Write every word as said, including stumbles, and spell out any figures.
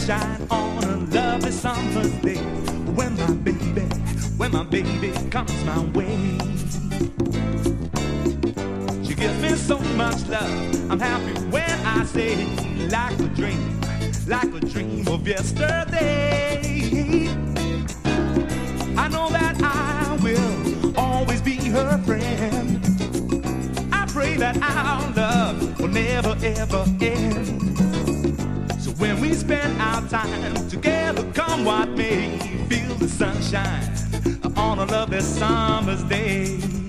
sunshine on a lovely summer's day. When my baby, when my baby comes my way, she gives me so much love. I'm happy when I say, like a dream, like a dream of yesterday. I know that I will always be her friend. I pray that our love will never ever end. So when we spend our time together, come what may, feel the sunshine on a lovely summer's day.